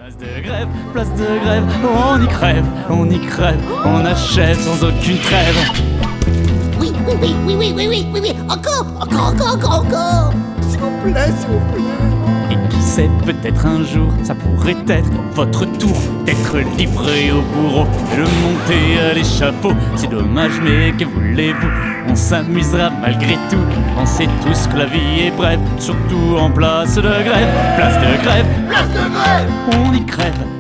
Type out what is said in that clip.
Place de grève, on y crève, on achève sans aucune trêve. Oui, encore. S'il vous plaît. Et qui sait, peut-être un jour, ça pourrait être votre tour d'être livré au bourreau, de monter à l'échafaud. C'est dommage, mais que voulez-vous, on s'amusera malgré tout. On sait tous que la vie est brève, surtout en place de grève. Place de grève, Place de grève. on y crève.